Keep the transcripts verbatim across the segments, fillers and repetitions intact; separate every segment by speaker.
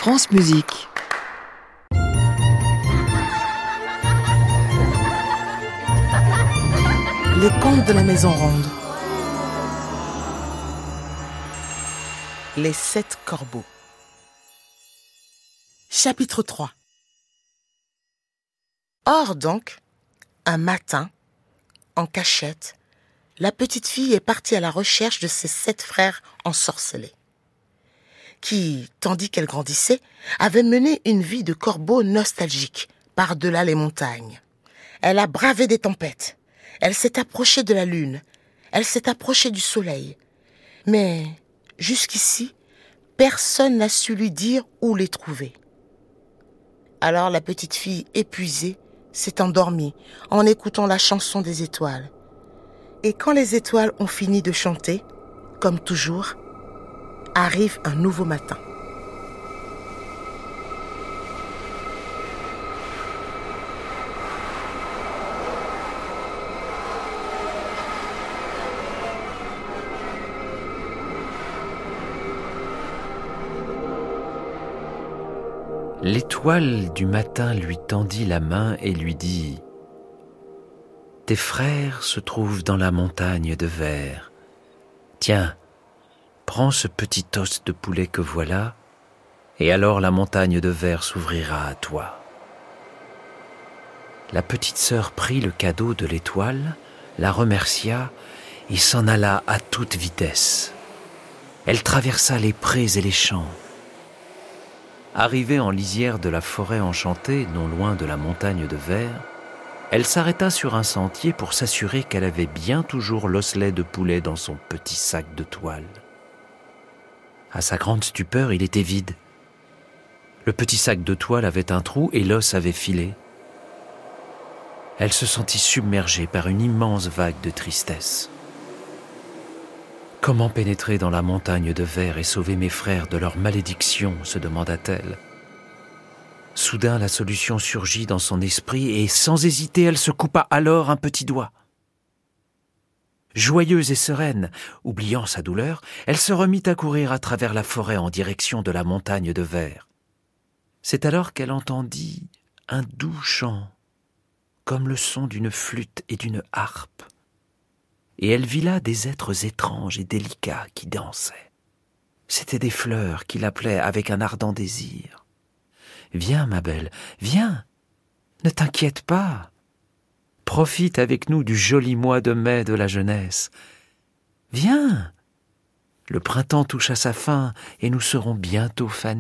Speaker 1: France Musique. Les contes de la Maison Ronde. Les sept corbeaux. Chapitre trois. Or donc, un matin, en cachette, la petite fille est partie à la recherche de ses sept frères ensorcelés, qui, tandis qu'elle grandissait, avaient mené une vie de corbeau nostalgique par-delà les montagnes. Elle a bravé des tempêtes, elle s'est approchée de la lune, elle s'est approchée du soleil. Mais jusqu'ici, personne n'a su lui dire où les trouver. Alors la petite fille, épuisée, s'est endormie en écoutant la chanson des étoiles. Et quand les étoiles ont fini de chanter, comme toujours, arrive un nouveau matin.
Speaker 2: L'étoile du matin lui tendit la main et lui dit « Tes frères se trouvent dans la montagne de verre. Tiens, prends ce petit os de poulet que voilà, et alors la montagne de verre s'ouvrira à toi. » La petite sœur prit le cadeau de l'étoile, la remercia et s'en alla à toute vitesse. Elle traversa les prés et les champs. Arrivée en lisière de la forêt enchantée, non loin de la montagne de verre, elle s'arrêta sur un sentier pour s'assurer qu'elle avait bien toujours l'osselet de poulet dans son petit sac de toile. À sa grande stupeur, il était vide. Le petit sac de toile avait un trou et l'os avait filé. Elle se sentit submergée par une immense vague de tristesse. « Comment pénétrer dans la montagne de verre et sauver mes frères de leur malédiction ?» se demanda-t-elle. Soudain, la solution surgit dans son esprit et, sans hésiter, elle se coupa alors un petit doigt. Joyeuse et sereine, oubliant sa douleur, elle se remit à courir à travers la forêt en direction de la montagne de verre. C'est alors qu'elle entendit un doux chant, comme le son d'une flûte et d'une harpe. Et elle vit là des êtres étranges et délicats qui dansaient. C'étaient des fleurs qui l'appelaient avec un ardent désir. « Viens, ma belle, viens, ne t'inquiète pas. Profite avec nous du joli mois de mai de la jeunesse. Viens, le printemps touche à sa fin et nous serons bientôt fanés. »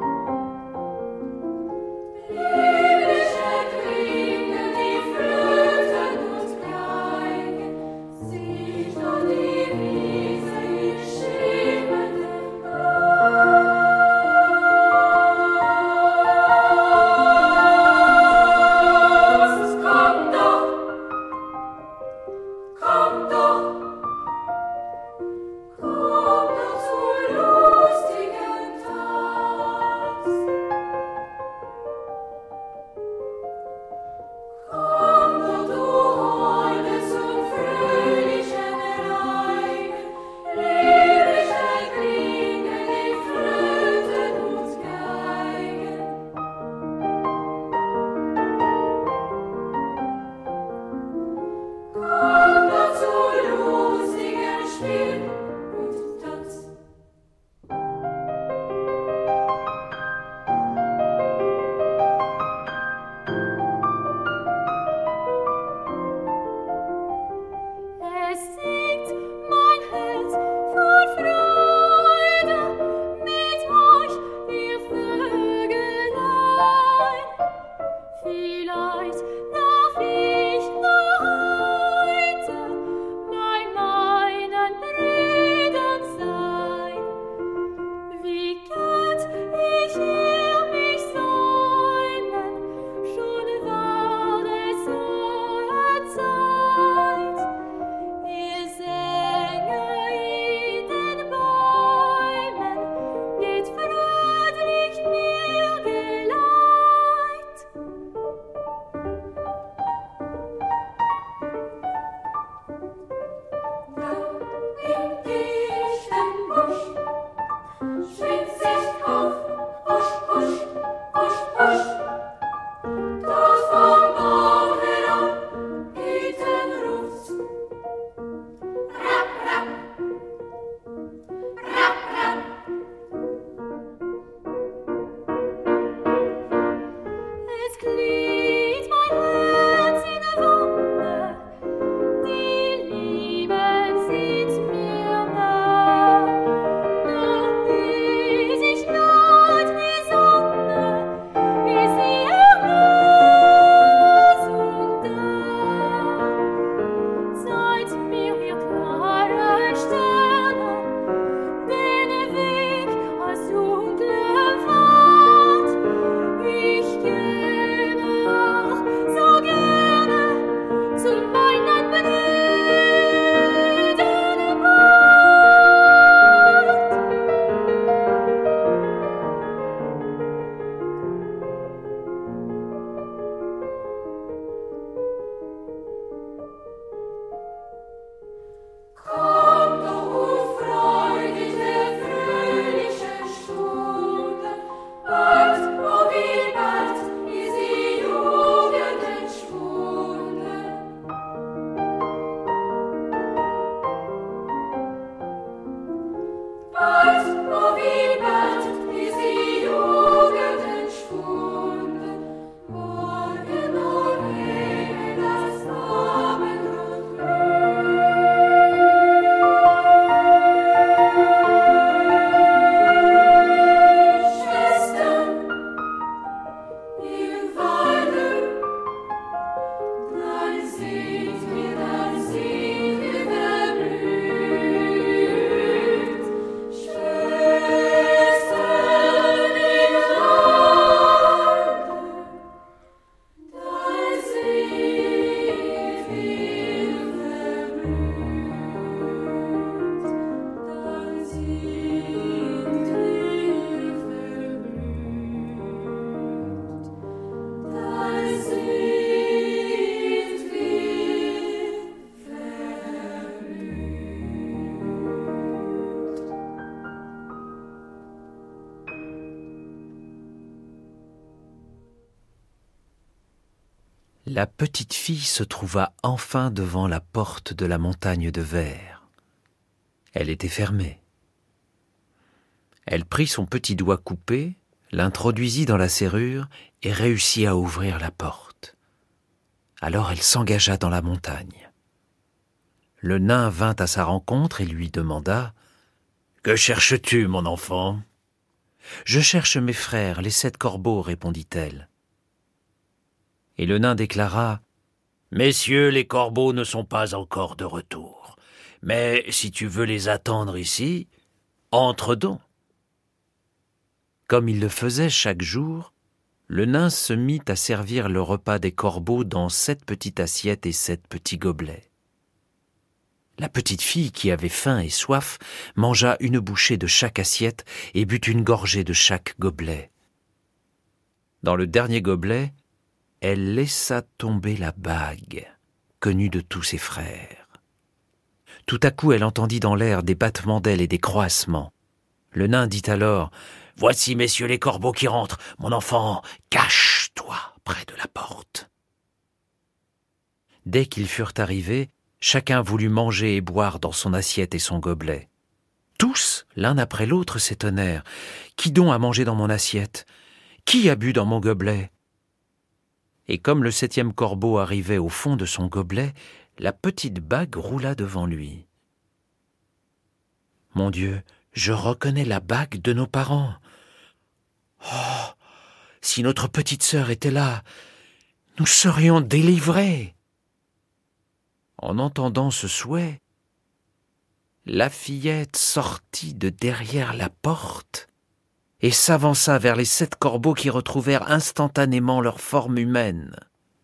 Speaker 3: Liebliche Klinge, die Flöte
Speaker 2: La petite fille se trouva enfin devant la porte de la montagne de verre. Elle était fermée. Elle prit son petit doigt coupé, l'introduisit dans la serrure et réussit à ouvrir la porte. Alors elle s'engagea dans la montagne. Le nain vint à sa rencontre et lui demanda « Que cherches-tu, mon enfant ?»« Je cherche mes frères, les sept corbeaux, répondit-elle. Et le nain déclara « Messieurs, les corbeaux ne sont pas encore de retour, mais si tu veux les attendre ici, entre donc. » Comme il le faisait chaque jour, le nain se mit à servir le repas des corbeaux dans sept petites assiettes et sept petits gobelets. La petite fille, qui avait faim et soif, mangea une bouchée de chaque assiette et but une gorgée de chaque gobelet. Dans le dernier gobelet, elle laissa tomber la bague, connue de tous ses frères. Tout à coup, elle entendit dans l'air des battements d'ailes et des croassements. Le nain dit alors « Voici, messieurs les corbeaux qui rentrent. Mon enfant, cache-toi près de la porte. » Dès qu'ils furent arrivés, chacun voulut manger et boire dans son assiette et son gobelet. Tous, l'un après l'autre, s'étonnèrent. « Qui donc a mangé dans mon assiette? Qui a bu dans mon gobelet ?» Et comme le septième corbeau arrivait au fond de son gobelet, la petite bague roula devant lui. « Mon Dieu, je reconnais la bague de nos parents. Oh, si notre petite sœur était là, nous serions délivrés. » En entendant ce souhait, la fillette sortit de derrière la porte et s'avança vers les sept corbeaux qui retrouvèrent instantanément leur forme humaine.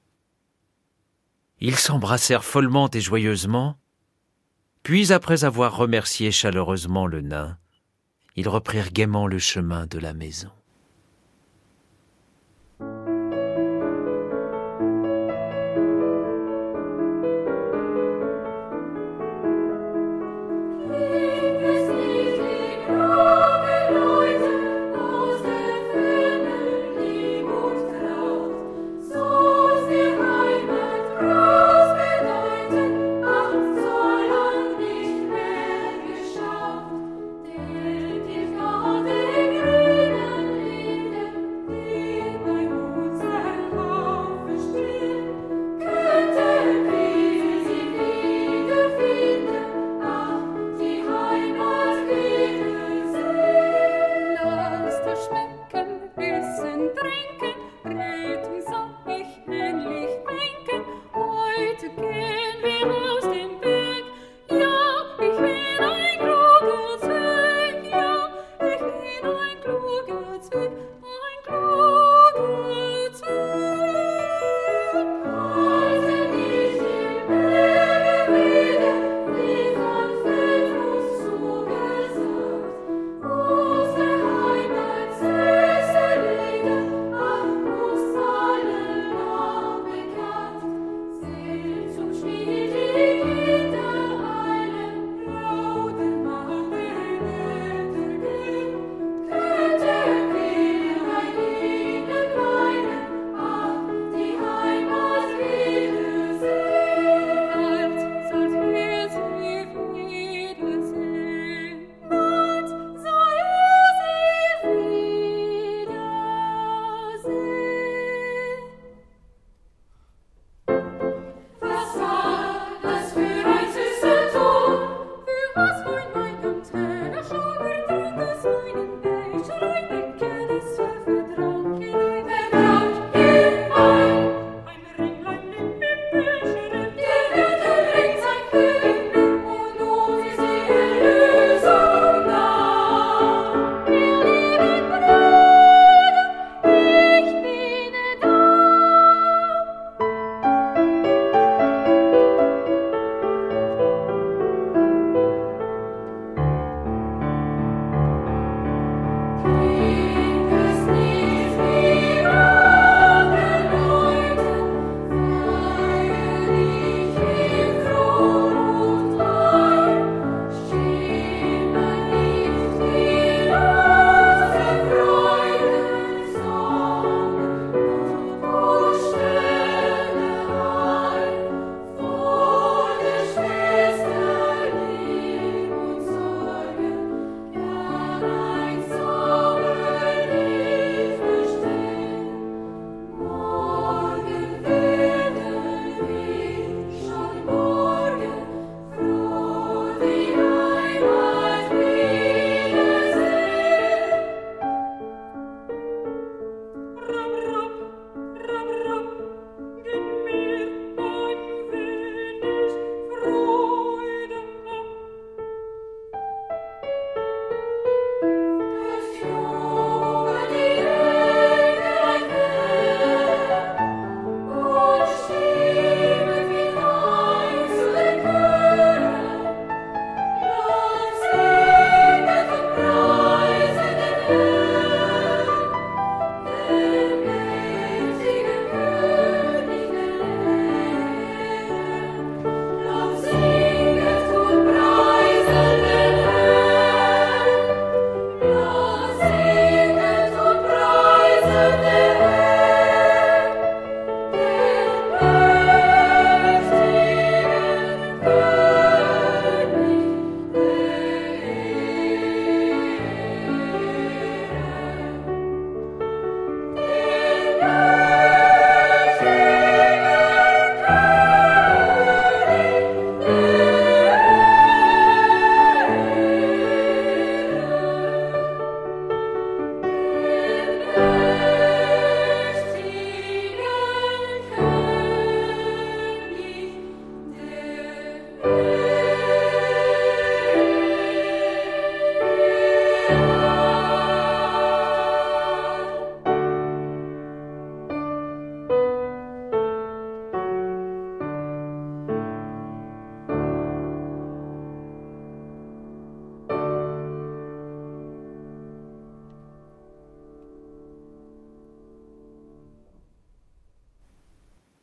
Speaker 2: Ils s'embrassèrent follement et joyeusement, puis après avoir remercié chaleureusement le nain, ils reprirent gaiement le chemin de la maison.
Speaker 3: Liebes Lied, die Glocke läutet,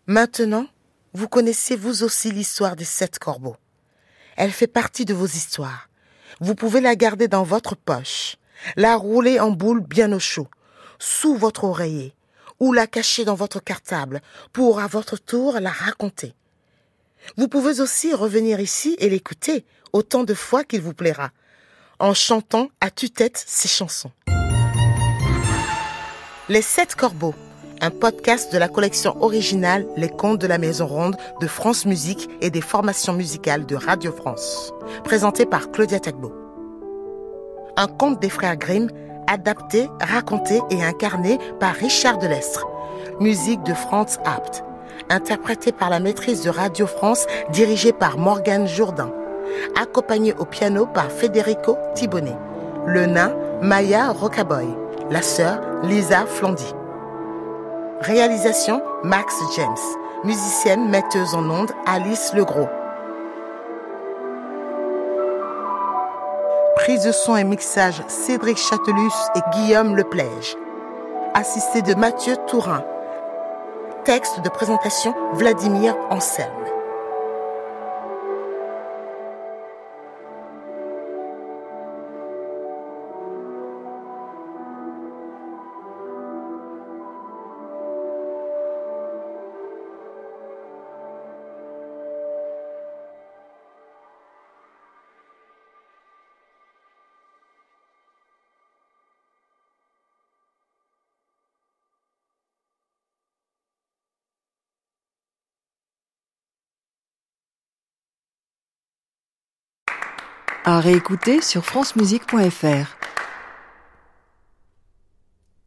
Speaker 1: Maintenant, vous connaissez vous aussi l'histoire des sept corbeaux. Elle fait partie de vos histoires. Vous pouvez la garder dans votre poche, la rouler en boule bien au chaud, sous votre oreiller, ou la cacher dans votre cartable pour à votre tour la raconter. Vous pouvez aussi revenir ici et l'écouter autant de fois qu'il vous plaira, en chantant à tue-tête ces chansons. Les Sept Corbeaux, un podcast de la collection originale Les Contes de la Maison Ronde de France Musique et des formations musicales de Radio France, présenté par Claudia Tagbo. Un conte des frères Grimm, adapté, raconté et incarné par Richard Delestre. Musique de Franz Abt, interprété par la maîtrise de Radio France, dirigée par Morgane Jourdain. Accompagné au piano par Federico Thibonnet. Le nain, Maya Rocaboy. La sœur, Lisa Flandy. Réalisation, Max James. Musicienne, metteuse en ondes, Alice Legros. Prise de son et mixage, Cédric Chatelus et Guillaume Leplège. Assisté de Mathieu Tourin. Texte de présentation, Vladimir Anselme.
Speaker 3: À réécouter sur francemusique point f r.